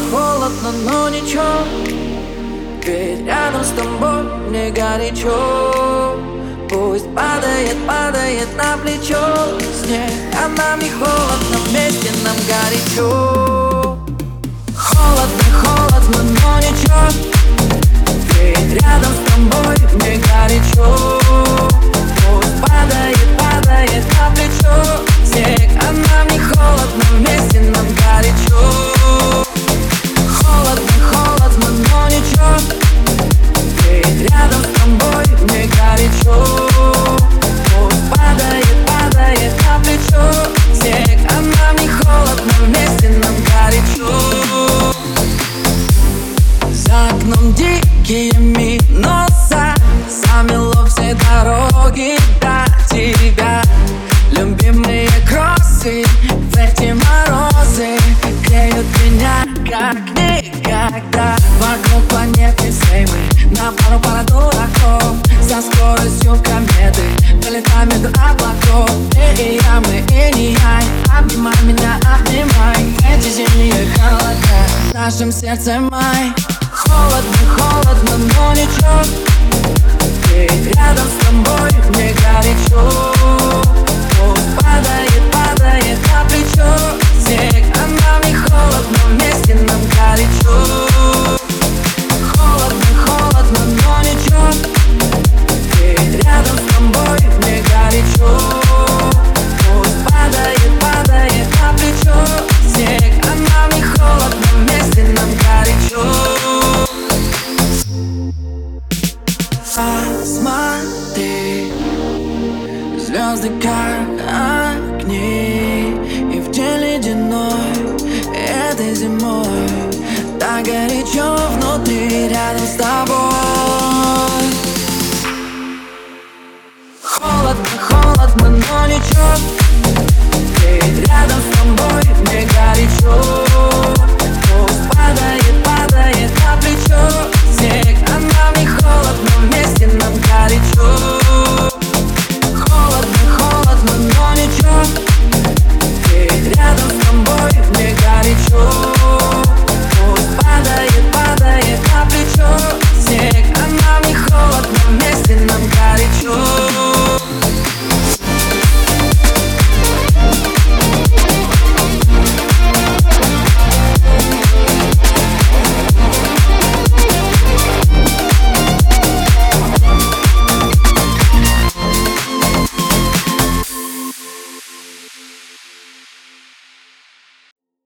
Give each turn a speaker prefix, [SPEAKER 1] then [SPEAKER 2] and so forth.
[SPEAKER 1] холодно, но ничего, ведь рядом с тобой мне горячо. Пусть падает, падает на плечо снег, а нам не холодно, вместе нам горячо. Холодно, холодно, но ничего, ведь рядом с тобой мне горячо. Пусть падает, падает на плечо снег, а нам не холодно, вместе нам горячо. Холодно, холодно, но ничего, ведь рядом с тобой мне горячо. Пусть падает, падает на плечо снег, а нам не холодно, вместе нам горячо. За окном дикие минуса, замело все дороги до тебя. Любимые кроссы в эти морозы греют меня как никогда. Вокруг планеты всей мы на пару дураков, со скоростью кометы вылетаем между облаков. Ты и я, мы и не я, обнимай меня, обнимай. Эти зимние холода в нашем сердце май. Холодно, холодно, но ничего, ведь рядом с тобой мне горячо. Пусть падает, падает на плечо снег, а нам не холодно, вместе нам горячо. Холодно, холодно, но ничего, ведь рядом с тобой мне горячо. Пусть падает, падает на плечо снег, а нам не холодно, вместе нам горячо. Посмотри, звезды как огни, и в день ледяной этой зимой так горячо внутри, рядом с тобой. Холодно, холодно, но ничего, ведь рядом с тобой мне горячо.